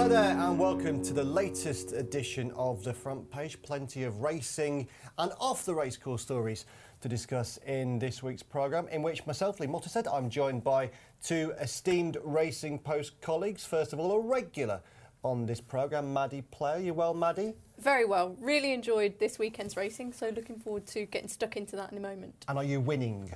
Hello there and welcome to the latest edition of The Front Page. Plenty of racing and off the racecourse stories to discuss in this week's programme, in which myself, Lee Mottershead, I'm joined by two esteemed Racing Post colleagues. First of all, a regular on this programme, Maddie Player. You well, Maddie? Very well. Really enjoyed this weekend's racing, so looking forward to getting stuck into that in a moment. And are you winning?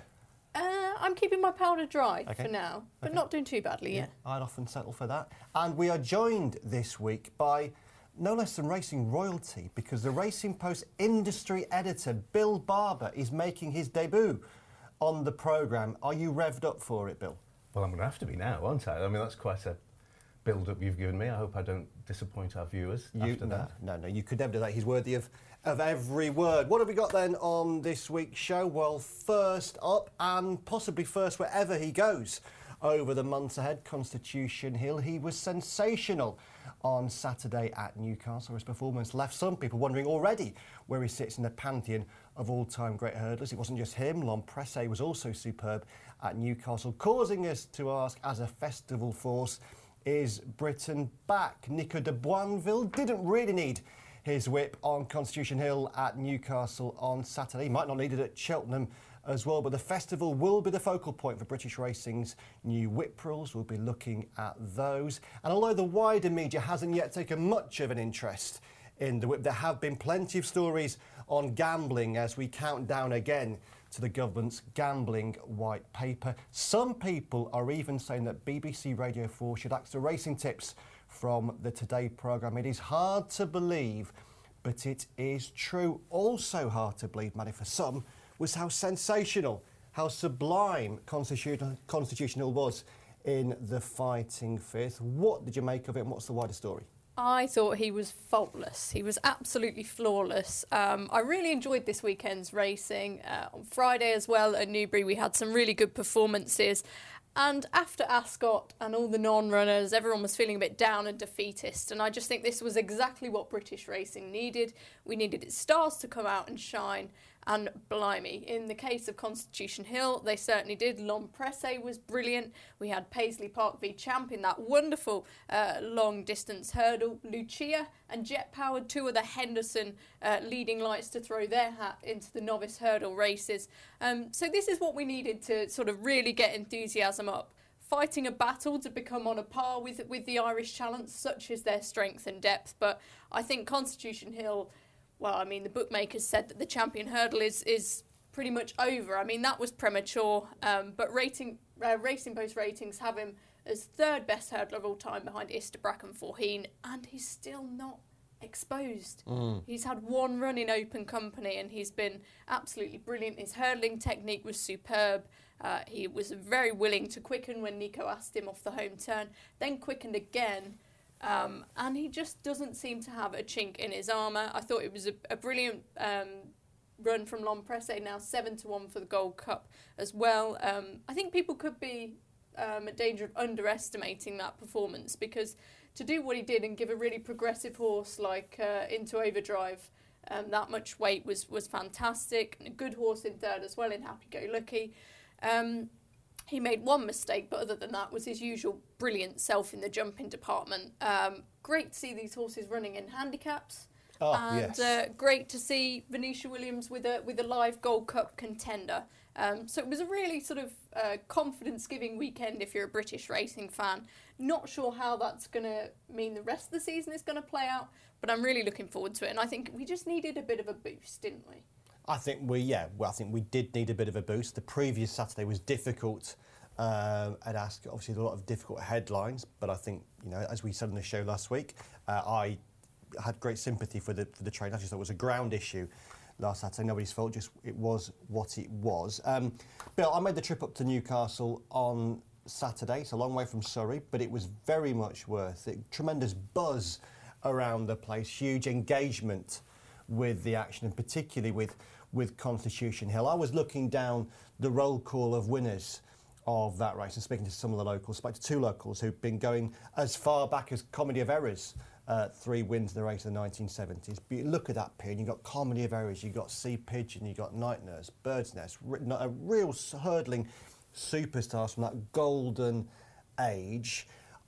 I'm keeping my powder dry for now, but not doing too badly yet. I'd often settle for that. And we are joined this week by no less than racing royalty, because the Racing Post industry editor, Bill Barber, is making his debut on the programme. Are you revved up for it, Bill? Well, I'm going to have to be now, aren't I? I mean, that's quite a build-up you've given me. I hope I don't disappoint our viewers after that. No, you could never do that. He's worthy of every word. What have we got then on this week's show? Well, first up, and possibly first wherever he goes over the months ahead, Constitution Hill. He was sensational on Saturday at Newcastle. His performance left some people wondering already where he sits in the pantheon of all-time great hurdlers. It wasn't just him. L'Homme Presse was also superb at Newcastle, causing us to ask, as a festival force, is Britain back? Nico de Boinville didn't really need his whip on Constitution Hill at Newcastle on Saturday. He might not need it at Cheltenham as well, but the festival will be the focal point for British racing's new whip rules. We'll be looking at those. And although the wider media hasn't yet taken much of an interest in the whip, there have been plenty of stories on gambling as we count down again to the government's gambling white paper. Some people are even saying that BBC Radio 4 should ask for racing tips from the Today programme. It is hard to believe, but it is true. Also hard to believe, Maddie, for some, was how sensational, how sublime Constitutional was in the Fighting Fifth. What did you make of it, and what's the wider story? I thought he was faultless. He was absolutely flawless. I really enjoyed this weekend's racing. On Friday as well at Newbury, we had some really good performances. And after Ascot and all the non-runners, everyone was feeling a bit down and defeatist. And I just think this was exactly what British racing needed. We needed its stars to come out and shine. And blimey, in the case of Constitution Hill, they certainly did. L'Homme Presse was brilliant. We had Paisley Park v Champ in that wonderful long-distance hurdle. Lucia and Jet Powered, two of the Henderson leading lights to throw their hat into the novice hurdle races. So this is what we needed to sort of really get enthusiasm up. Fighting a battle to become on a par with the Irish Challenge, such is their strength and depth. But I think Constitution Hill, well, I mean, the bookmakers said that the champion hurdle is pretty much over. I mean, that was premature, but Racing Post ratings have him as third best hurdler of all time behind Isterbrack and Forheen, and he's still not exposed. He's had one run in open company and he's been absolutely brilliant. His hurdling technique was superb. He was very willing to quicken when Nico asked him off the home turn, then quickened again. And he just doesn't seem to have a chink in his armour. I thought it was a brilliant run from L'Homme Presse, now 7-1 for the Gold Cup as well. I think people could be at danger of underestimating that performance, because to do what he did and give a really progressive horse like Into Overdrive that much weight was fantastic. And a good horse in third as well in Happy Go Lucky. He made one mistake, but other than that was his usual brilliant self in the jumping department. Great to see these horses running in handicaps. Great to see Venetia Williams with a live Gold Cup contender. So it was a really sort of confidence-giving weekend if you're a British racing fan. Not sure how that's going to mean the rest of the season is going to play out, but I'm really looking forward to it. And I think we just needed a bit of a boost, didn't we? I think we did need a bit of a boost. The previous Saturday was difficult at Ascot. Obviously, a lot of difficult headlines, but I think, as we said on the show last week, I had great sympathy for the train. I just thought it was a ground issue last Saturday. Nobody's fault, just it was what it was. Bill, I made the trip up to Newcastle on Saturday. It's a long way from Surrey, but it was very much worth it. Tremendous buzz around the place, huge engagement with the action, and particularly with Constitution Hill. I was looking down the roll call of winners of that race and speaking to some of the locals, spoke to two locals who've been going as far back as Comedy of Errors, 3 wins in the race in the 1970s. But you look at that pin, you've got Comedy of Errors, you've got Sea Pigeon, you've got Night Nurse, Bird's Nest, a real hurdling superstars from that golden age.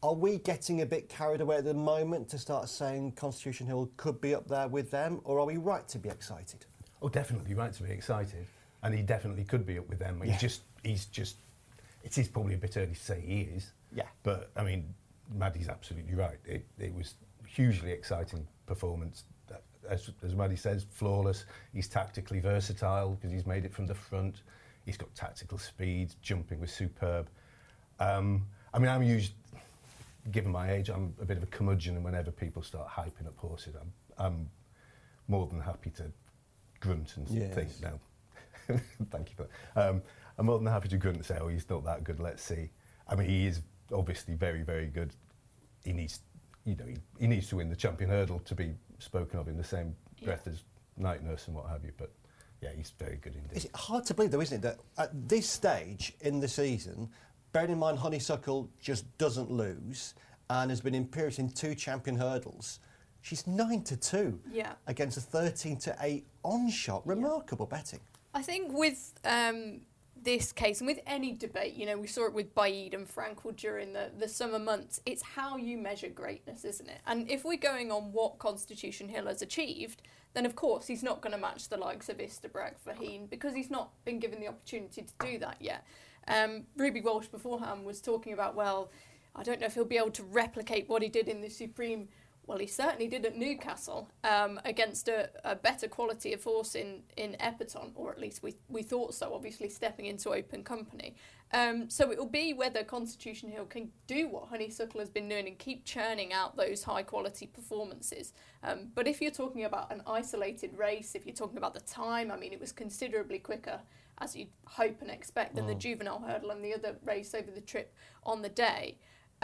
Are we getting a bit carried away at the moment to start saying Constitution Hill could be up there with them, or are we right to be excited? Oh, definitely right to be excited, and he definitely could be up with them. Yeah. He's just. It is probably a bit early to say he is. Yeah. But I mean, Maddie's absolutely right. It was hugely exciting performance. As Maddie says, flawless. He's tactically versatile because he's made it from the front. He's got tactical speed. Jumping was superb. I mean, I'm used. Given my age, I'm a bit of a curmudgeon, and whenever people start hyping up horses, I'm more than happy to grunt and think, no, thank you for that. I'm more than happy to grunt and say, oh, he's not that good, let's see. I mean, he is obviously very, very good. He needs, he needs to win the champion hurdle to be spoken of in the same breath as Night Nurse and what have you, but yeah, he's very good indeed. It's hard to believe, though, isn't it, that at this stage in the season, bearing in mind Honeysuckle just doesn't lose and has been imperious in 2 champion hurdles. She's 9-2 against a 13-8 on-shot. Remarkable betting. I think with this case, and with any debate, we saw it with Baaeed and Frankel during the summer months, it's how you measure greatness, isn't it? And if we're going on what Constitution Hill has achieved, then of course he's not going to match the likes of Istabraq, Faheen, because he's not been given the opportunity to do that yet. Ruby Walsh beforehand was talking about, well, I don't know if he'll be able to replicate what he did in the Supreme. Well, he certainly did at Newcastle against a better quality of horse in Epperton, or at least we thought so, obviously stepping into open company. So it will be whether Constitution Hill can do what Honeysuckle has been doing and keep churning out those high quality performances. But if you're talking about an isolated race, if you're talking about the time, I mean, it was considerably quicker, as you'd hope and expect, than the juvenile hurdle and the other race over the trip on the day.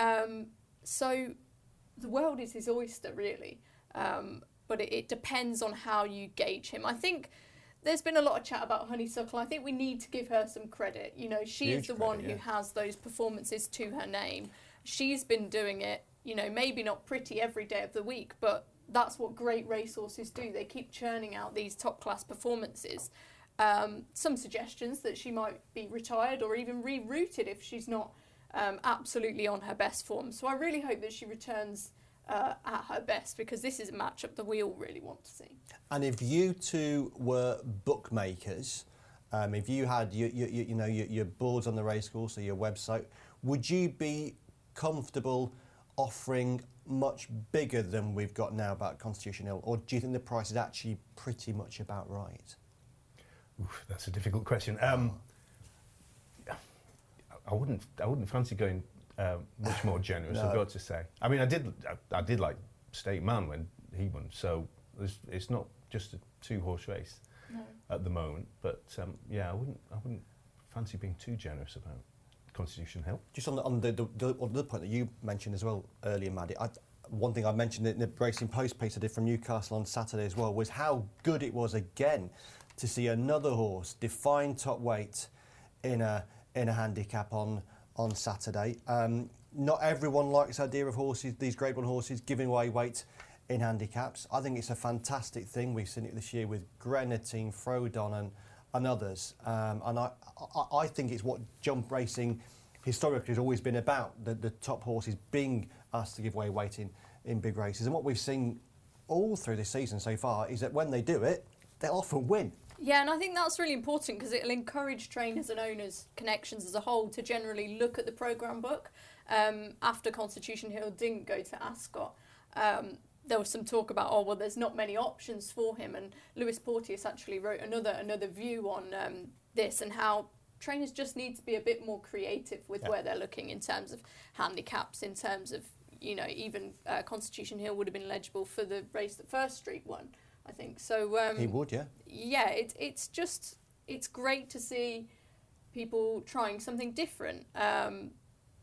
So the world is his oyster, really. But it depends on how you gauge him. I think there's been a lot of chat about Honeysuckle. I think we need to give her some credit. She is the one who has those performances to her name. She's been doing it, maybe not pretty every day of the week, but that's what great racehorses do. They keep churning out these top-class performances. Some suggestions that she might be retired or even rerouted if she's not absolutely on her best form. So I really hope that she returns at her best, because this is a matchup that we all really want to see. And if you two were bookmakers, if you had your boards on the racecourse or your website, would you be comfortable offering much bigger than we've got now about Constitution Hill, or do you think the price is actually pretty much about right? Oof, that's a difficult question. I wouldn't fancy going much more generous. No. I've got to say. I mean, I did like State Man when he won. So it's not just a 2-horse race at the moment. But yeah, I wouldn't fancy being too generous about Constitution Hill. Just on the point that you mentioned as well earlier, Maddie. One thing I mentioned in the Racing Post piece I did from Newcastle on Saturday as well was how good it was again to see another horse define top weight in a handicap on Saturday. Not everyone likes the idea of horses, these Grade 1 horses, giving away weight in handicaps. I think it's a fantastic thing. We've seen it this year with Grenadine, Frodon and others. And I think it's what jump racing historically has always been about, the top horses being asked to give away weight in big races. And what we've seen all through this season so far is that when they do it, they'll often win. Yeah, and I think that's really important because it'll encourage trainers and owners' connections as a whole to generally look at the programme book. After Constitution Hill didn't go to Ascot, there was some talk about, there's not many options for him, and Lewis Porteous actually wrote another view on this and how trainers just need to be a bit more creative with where they're looking in terms of handicaps, in terms of, even Constitution Hill would have been eligible for the race that First Street won, I think. So he would, yeah. Yeah, it's great to see people trying something different, and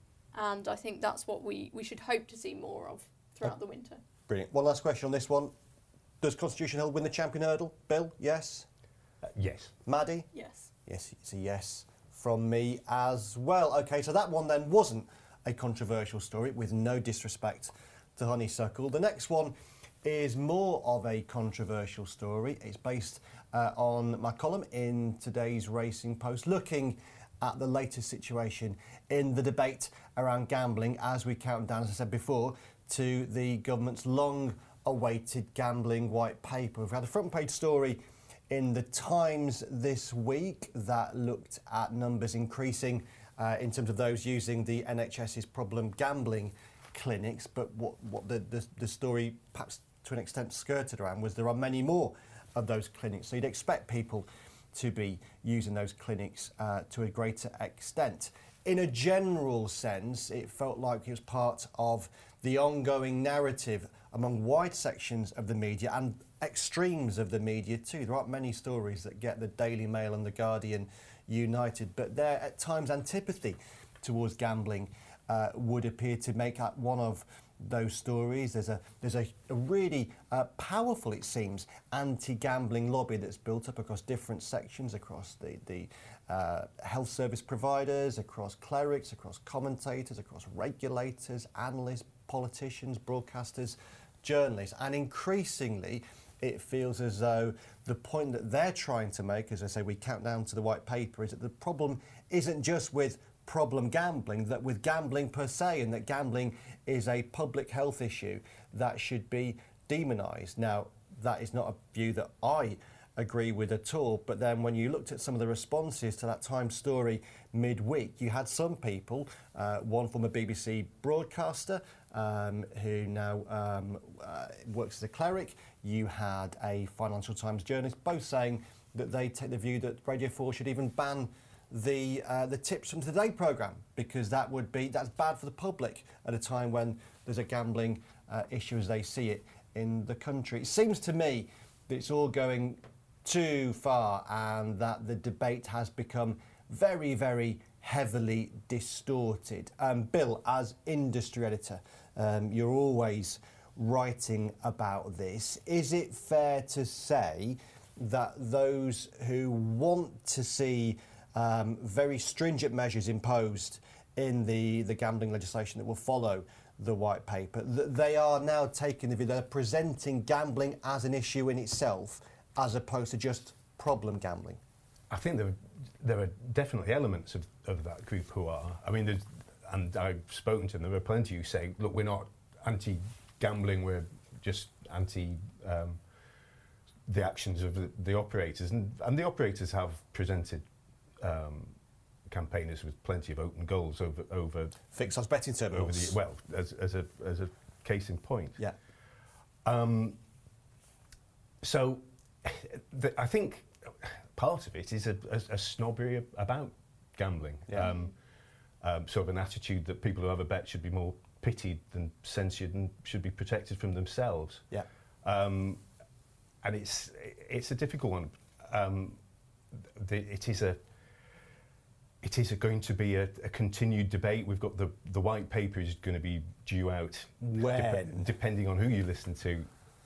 I think that's what we should hope to see more of throughout the winter. Brilliant. One last question on this one. Does Constitution Hill win the champion hurdle? Bill, yes? Yes. Maddie? Yes. Yes, it's a yes from me as well. OK, so that one then wasn't a controversial story, with no disrespect to Honeysuckle. The next one is more of a controversial story. It's based on my column in today's Racing Post, looking at the latest situation in the debate around gambling as we count down, as I said before, to the government's long-awaited gambling white paper. We've had a front-page story in the Times this week that looked at numbers increasing in terms of those using the NHS's problem gambling clinics. But what the story, perhaps to an extent, skirted around was there are many more of those clinics. So you'd expect people to be using those clinics to a greater extent. In a general sense, it felt like it was part of the ongoing narrative among wide sections of the media and extremes of the media too. There aren't many stories that get the Daily Mail and the Guardian united, but their at times antipathy towards gambling would appear to make up one of those stories. There's a really powerful, it seems, anti-gambling lobby that's built up across different sections, across the health service providers, across clerics, across commentators, across regulators, analysts, politicians, broadcasters, journalists, and increasingly it feels as though the point that they're trying to make, as I say, we count down to the white paper, is that the problem isn't just with problem gambling, that with gambling per se, and that gambling is a public health issue that should be demonised. Now, that is not a view that I agree with at all, but then when you looked at some of the responses to that Times story midweek, you had some people, one former BBC broadcaster who now works as a cleric, you had a Financial Times journalist, both saying that they take the view that Radio 4 should even ban the Tips from Today programme, because that's bad for the public at a time when there's a gambling issue as they see it in the country. It seems to me that it's all going too far and that the debate has become very, very heavily distorted. Bill, as industry editor, you're always writing about this. Is it fair to say that those who want to see very stringent measures imposed in the gambling legislation that will follow the white paper, that they are now taking the view, they're presenting gambling as an issue in itself as opposed to just problem gambling? I think there are definitely elements of that group who are. I mean, and I've spoken to them, there are plenty who say, look, we're not anti-gambling, we're just anti the actions of the operators. And the operators have presented campaigners with plenty of open goals over fixed odds betting terminals. As a case in point. Yeah. So I think part of it is a snobbery about gambling. Yeah. Sort of an attitude that people who have a bet should be more pitied than censured and should be protected from themselves. Yeah. And it's a difficult one. It is going to be a continued debate. We've got the white paper is going to be due out when, depending on who you listen to.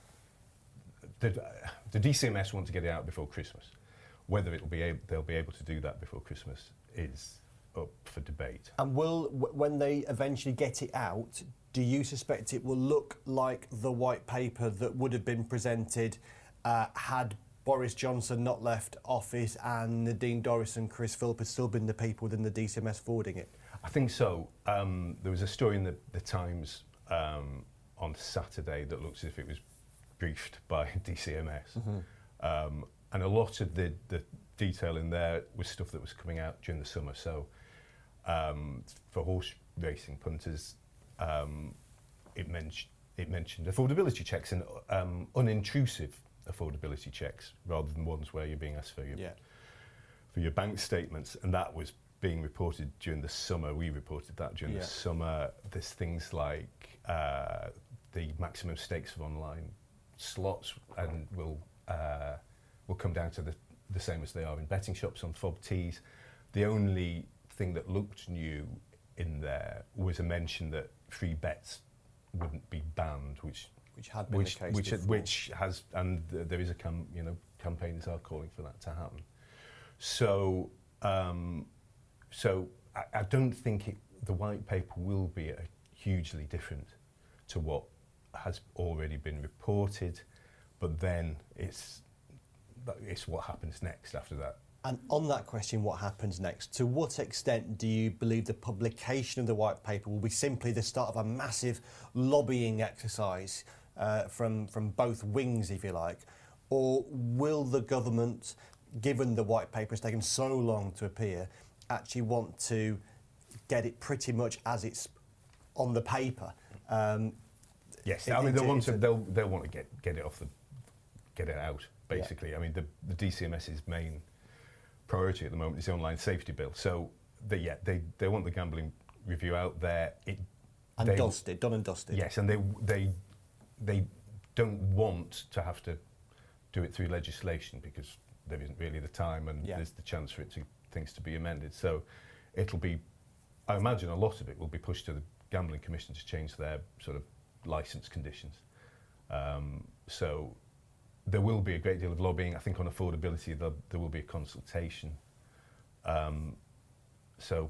The DCMS want to get it out before Christmas. Whether they'll be able to do that before Christmas is up for debate. And when they eventually get it out, do you suspect it will look like the white paper that would have been presented had Boris Johnson not left office and Nadine Dorries and Chris Philp had still been the people within the DCMS forwarding it? I think so. There was a story in the Times on Saturday that looks as if it was briefed by DCMS. Mm-hmm. And a lot of the detail in there was stuff that was coming out during the summer. So for horse racing punters, it mentioned affordability checks and unintrusive affordability checks rather than ones where you're being asked for your bank statements, and that was being reported during the summer. We reported that during the summer. There's things like the maximum stakes of online slots and will come down to the same as they are in betting shops on fob tees. The only thing that looked new in there was a mention that free bets wouldn't be banned, which had been the case before. Which has, and there is campaigners are calling for that to happen. So, I don't think the white paper will be hugely different to what has already been reported, but then it's what happens next after that And on that question, what happens next? To what extent do you believe the publication of the white paper will be simply the start of a massive lobbying exercise from both wings, if you like? Or will the government, given the white paper has taken so long to appear, actually want to get it pretty much as it's on the paper? Yes, I mean they'll want to get it out basically. Yeah. I mean the DCMS's main priority at the moment is the online safety bill. So they want the gambling review out there. Done and dusted. Yes, and they don't want to have to do it through legislation because there isn't really the time and there's the chance for things to be amended. So it'll be, I imagine a lot of it will be pushed to the Gambling Commission to change their sort of licence conditions. So there will be a great deal of lobbying. I think on affordability there will be a consultation. So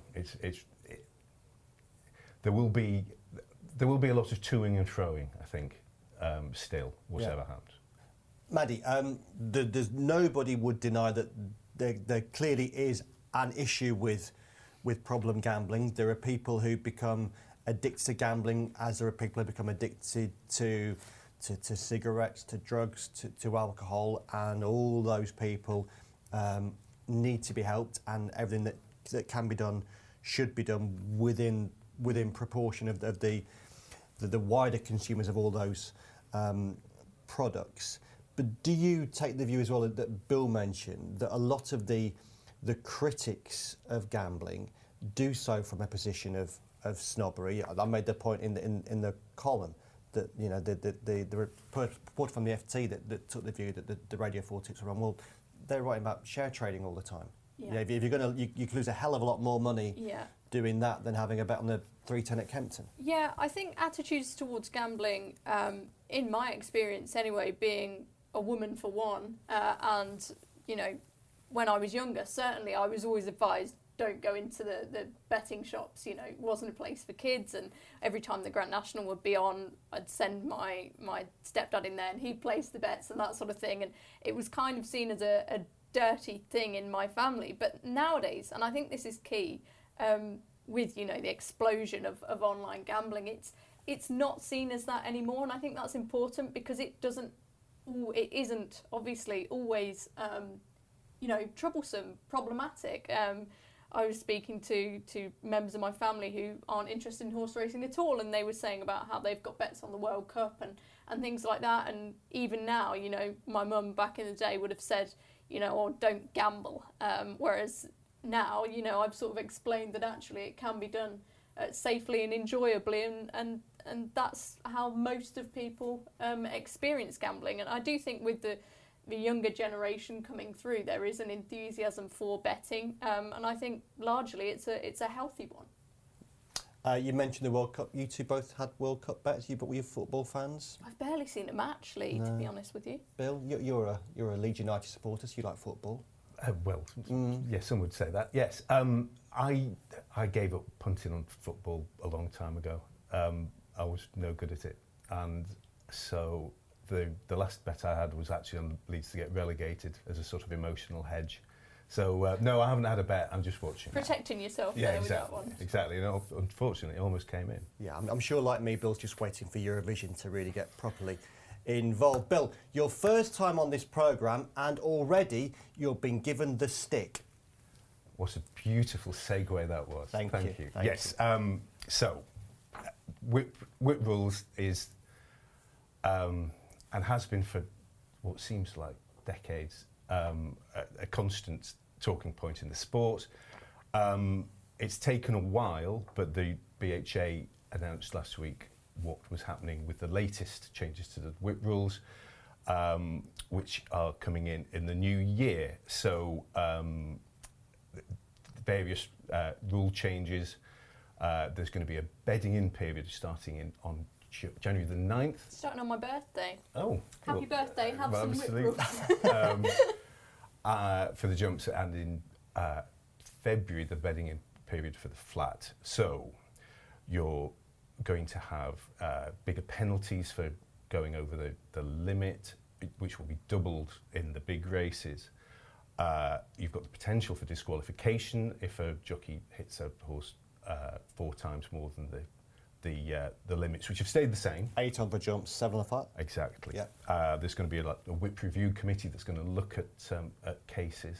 there will be a lot of toing and froing, I think, still, whatever happens. Maddie, there's nobody would deny that there clearly is an issue with problem gambling. There are people who become addicted to gambling, as there are people who become addicted to cigarettes, to drugs, to alcohol, and all those people need to be helped, and everything that can be done should be done within proportion of the wider consumers of all those products. But do you take the view as well that Bill mentioned, that a lot of the critics of gambling do so from a position of snobbery? I made the point in the column that the report from the FT that took the view that the Radio 4 tips were wrong. Well, they're writing about share trading all the time. Yeah. If you're going to, you could lose a hell of a lot more money doing that than having a bet on the 310 at Kempton. Yeah, I think attitudes towards gambling, in my experience anyway, being a woman for one, and when I was younger, certainly I was always advised, don't go into the betting shops. It wasn't a place for kids, and every time the Grand National would be on, I'd send my stepdad in there and he'd place the bets and that sort of thing, and it was kind of seen as a dirty thing in my family. But nowadays, and I think this is key, with the explosion of online gambling, it's not seen as that anymore, and I think that's important because it isn't obviously always troublesome, problematic. I was speaking to members of my family who aren't interested in horse racing at all, and they were saying about how they've got bets on the World Cup and things like that. And even now, my mum back in the day would have said, or don't gamble. Whereas now, I've sort of explained that actually it can be done safely and enjoyably, and that's how most of people experience gambling. And I do think with the younger generation coming through, there is an enthusiasm for betting, and I think largely it's a healthy one. You mentioned the World Cup. You two both had World Cup bets. Were you football fans? I've barely seen a match, Lee, to be honest with you. Bill, you're a Leeds United supporter, so you like football. Yes, some would say that. Yes, I gave up punting on football a long time ago. I was no good at it, and so the last bet I had was actually on Leeds to get relegated as a sort of emotional hedge. So no, I haven't had a bet. I'm just watching. Protecting yourself. Yeah, there exactly. With that one. Exactly. Unfortunately, it almost came in. Yeah, I'm sure, like me, Bill's just waiting for Eurovision to really get properly involved. Bill, your first time on this programme, and already you've been given the stick. What a beautiful segue that was. Thank you. Yes. So, Whip Rules is, and has been for what seems like decades, a constant talking point in the sport. It's taken a while, but the BHA announced last week what was happening with the latest changes to the Whip Rules, which are coming in the new year. So various rule changes. There's going to be a bedding in period starting on January the 9th. Starting on my birthday. Oh. Happy birthday, have some Whip Rules. For the jumps, and in February, the bedding in period for the flat. So you're going to have bigger penalties for going over the limit, which will be doubled in the big races. You've got the potential for disqualification if a jockey hits a horse 4 times more than the limits, which have stayed the same. 8 on the jumps, 7 on the flat. Exactly. Yeah. There's going to be a whip review committee that's going to look at cases,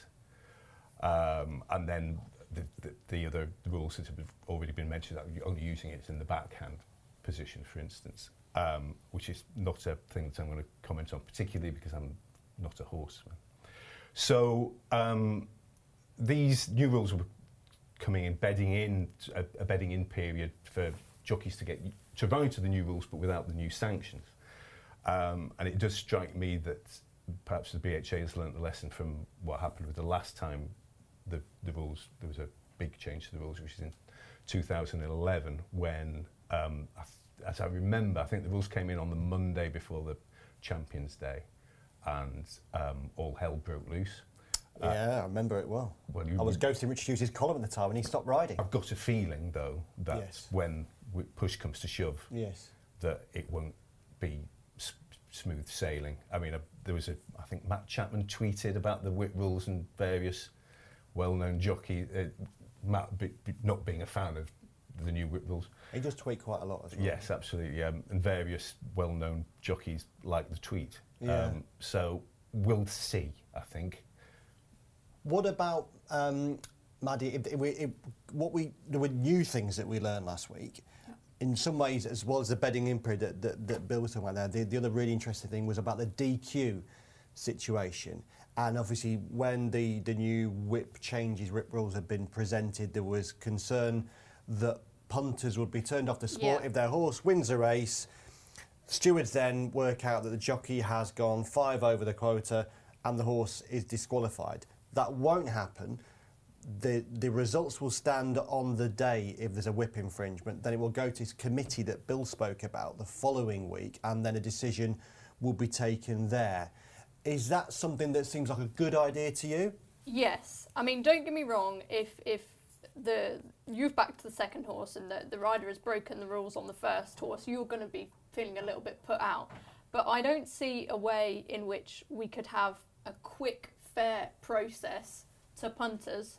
and then the other rules that have already been mentioned, that you're only using it in the backhand position, for instance, which is not a thing that I'm going to comment on particularly because I'm not a horseman. So these new rules were coming in, bedding in a bedding in period for jockeys to get to run into the new rules, but without the new sanctions. And it does strike me that perhaps the BHA has learnt the lesson from what happened with the last time the rules. There was a big change to the rules, which is in 2011, when, as I remember, I think the rules came in on the Monday before the Champions Day, and all hell broke loose. Yeah, I remember it well. I was ghosting Richard Hughes' column at the time when he stopped riding. I've got a feeling, though, that when push comes to shove, that it won't be smooth sailing. I mean, I think Matt Chapman tweeted about the whip rules and various well-known jockey, Matt not being a fan of the new whip rules. He does tweet quite a lot as well. Yes, absolutely, and various well-known jockeys like the tweet. Yeah. So we'll see, I think. What about, Maddie, there were new things that we learned last week. In some ways, as well as the bedding in period that Bill was talking about there, the other really interesting thing was about the DQ situation. And obviously, when the new whip rules had been presented, there was concern that punters would be turned off the sport if their horse wins a race. Stewards then work out that the jockey has gone 5 over the quota and the horse is disqualified. That won't happen. The results will stand on the day if there's a whip infringement. Then it will go to this committee that Bill spoke about the following week, and then a decision will be taken there. Is that something that seems like a good idea to you? Yes. I mean, don't get me wrong, if you've backed the second horse and the rider has broken the rules on the first horse, you're going to be feeling a little bit put out. But I don't see a way in which we could have a quick, fair process to punters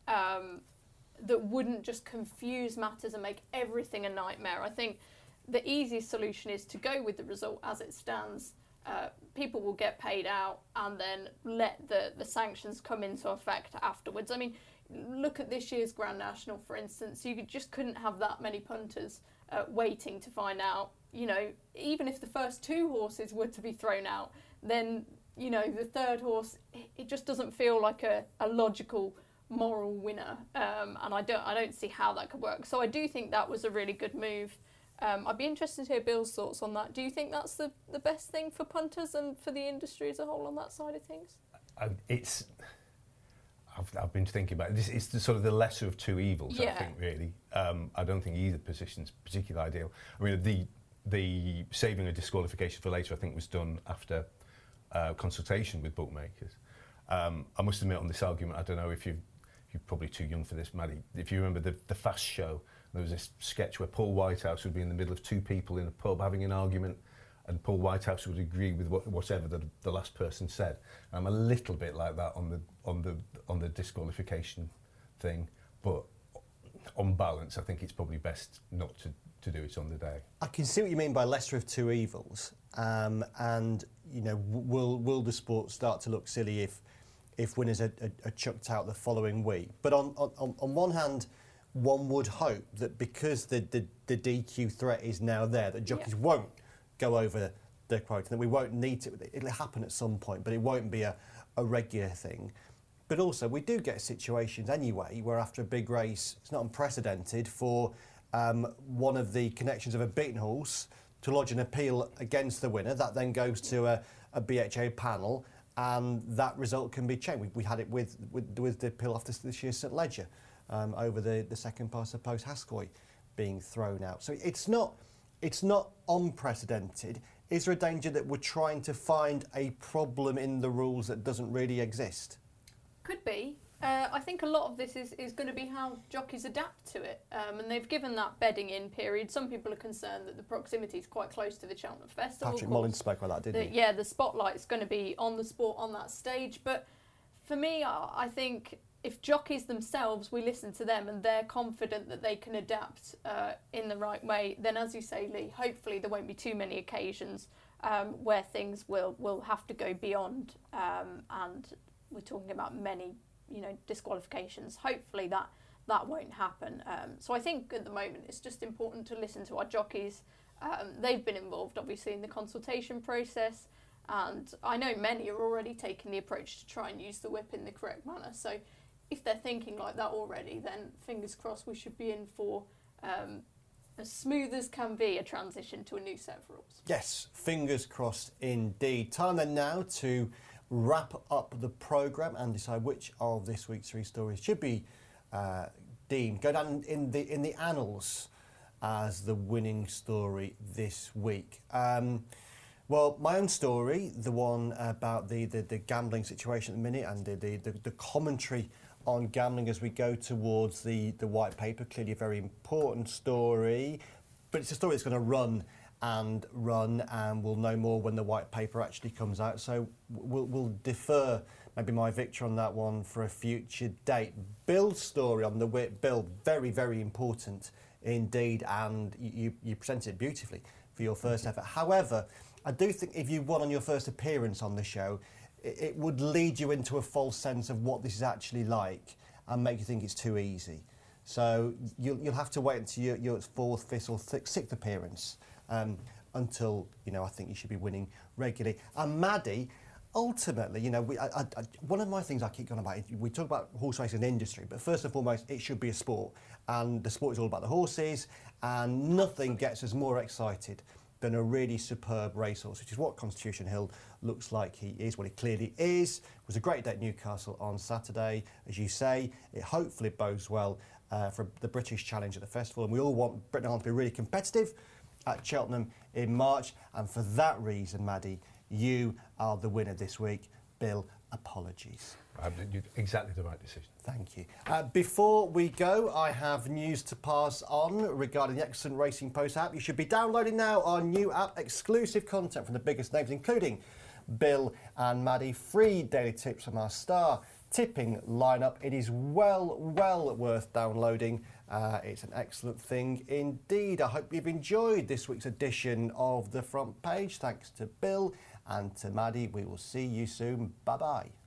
that wouldn't just confuse matters and make everything a nightmare. I think the easiest solution is to go with the result as it stands. People will get paid out and then let the sanctions come into effect afterwards. I mean, look at this year's Grand National, for instance. You just couldn't have that many punters waiting to find out. You know, even if the first 2 horses were to be thrown out, then, you know, the third horse, it just doesn't feel like a logical moral winner, and I don't see how that could work. So I do think that was a really good move. I'd be interested to hear Bill's thoughts on that. Do you think that's the best thing for punters and for the industry as a whole on that side of things? I've been thinking about it. It's the sort of the lesser of two evils, I think, really. I don't think either position's particularly ideal. I mean, the saving a disqualification for later, I think, was done after consultation with bookmakers. I must admit on this argument, I don't know if you're probably too young for this, Maddie. If you remember the Fast Show, there was this sketch where Paul Whitehouse would be in the middle of 2 people in a pub having an argument, and Paul Whitehouse would agree with whatever the last person said. I'm a little bit like that on the disqualification thing, but on balance, I think it's probably best not to do it on the day. I can see what you mean by lesser of two evils, and you know, will the sport start to look silly if winners are chucked out the following week? But on one hand, one would hope that because the DQ threat is now there, that jockeys won't go over the quota, that we won't need to. It'll happen at some point, but it won't be a regular thing. But also, we do get situations anyway where after a big race, it's not unprecedented for one of the connections of a beaten horse to lodge an appeal against the winner. That then goes to a BHA panel, and that result can be changed. We had it with the appeal after this year's St Ledger over the second pass of post Hascoy being thrown out. So it's not unprecedented. Is there a danger that we're trying to find a problem in the rules that doesn't really exist? Could be. I think a lot of this is going to be how jockeys adapt to it, and they've given that bedding in period. Some people are concerned that the proximity is quite close to the Cheltenham Festival. Patrick Mullins spoke about that, didn't he? Yeah, the spotlight's going to be on the sport on that stage, but For me, I think if jockeys themselves, we listen to them and they're confident that they can adapt in the right way, then as you say, Lee, hopefully there won't be too many occasions where things will have to go beyond, and we're talking about many, disqualifications. Hopefully that won't happen. So I think at the moment it's just important to listen to our jockeys. They've been involved obviously in the consultation process, and I know many are already taking the approach to try and use the whip in the correct manner. So if they're thinking like that already, then fingers crossed we should be in for as smooth as can be a transition to a new set of rules. Yes, fingers crossed indeed. Time then now to wrap up the programme and decide which of this week's 3 stories should be deemed, go down in the annals as the winning story this week. Well, my own story, the one about the gambling situation at the minute and the commentary on gambling as we go towards the white paper, clearly a very important story, but it's a story that's going to run and we'll know more when the white paper actually comes out. So we'll defer maybe my victory on that one for a future date. Bill's story on the whip, Bill, very, very important indeed, and you presented it beautifully for your first effort. However, I do think if you won on your first appearance on the show, it would lead you into a false sense of what this is actually like and make you think it's too easy. So you'll have to wait until your 4th, 5th or 6th appearance until, I think you should be winning regularly. And Maddie, ultimately, one of my things I keep going about, we talk about horse racing industry, but first and foremost, it should be a sport. And the sport is all about the horses, and nothing gets us more excited than a really superb racehorse, which is what Constitution Hill looks like he is, what he clearly is. It was a great day at Newcastle on Saturday. As you say, it hopefully bodes well for the British Challenge at the festival, and we all want Britain Island to be really competitive at Cheltenham in March, and for that reason, Maddie, you are the winner this week. Bill, apologies. Exactly the right decision. Thank you. Before we go, I have news to pass on regarding the Excellent Racing Post app. You should be downloading now our new app, exclusive content from the biggest names, including Bill and Maddie, free daily tips from our star tipping lineup. It is well worth downloading. It's an excellent thing indeed. I hope you've enjoyed this week's edition of The Front Page. Thanks to Bill and to Maddie. We will see you soon. Bye-bye.